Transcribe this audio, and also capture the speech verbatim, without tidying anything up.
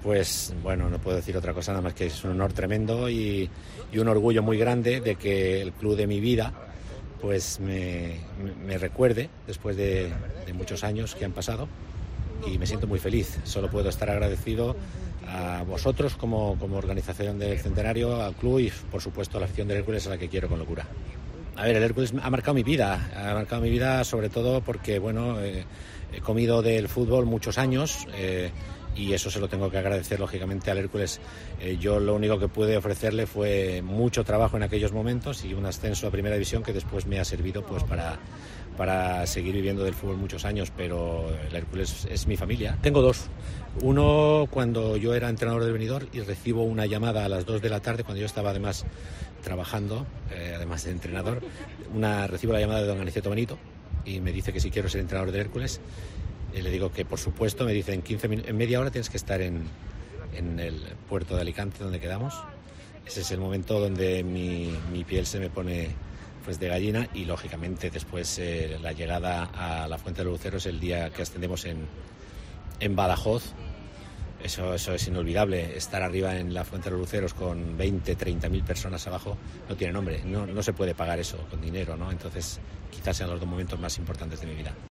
Pues bueno, no puedo decir otra cosa nada más que es un honor tremendo y, y un orgullo muy grande de que el club de mi vida pues me, me recuerde después de, de muchos años que han pasado y me siento muy feliz. Solo puedo estar agradecido a vosotros como, como organización del Centenario, al club y por supuesto a la afición del Hércules, a la que quiero con locura. A ver, el Hércules ha marcado mi vida, ha marcado mi vida sobre todo porque bueno, eh, he comido del fútbol muchos años eh, y eso se lo tengo que agradecer lógicamente al Hércules. Eh, yo lo único que pude ofrecerle fue mucho trabajo en aquellos momentos y un ascenso a Primera División que después me ha servido pues para, para seguir viviendo del fútbol muchos años, pero el Hércules es mi familia. Tengo dos. Uno cuando yo era entrenador del Benidorm y recibo una llamada a las dos de la tarde, cuando yo estaba además trabajando, eh, además de entrenador, una, recibo la llamada de don Aniceto Benito y me dice que si quiero ser entrenador del Hércules. Y le digo que por supuesto, me dice en, quince min- en media hora tienes que estar en, en el puerto de Alicante donde quedamos. Ese es el momento donde mi, mi piel se me pone pues de gallina y lógicamente después eh, la llegada a la Fuente de los Luceros el día que ascendemos en, en Badajoz. Eso, eso es inolvidable, estar arriba en la Fuente de los Luceros con veinte, treinta mil personas abajo no tiene nombre, no, no se puede pagar eso con dinero, ¿no? Entonces quizás sean los dos momentos más importantes de mi vida.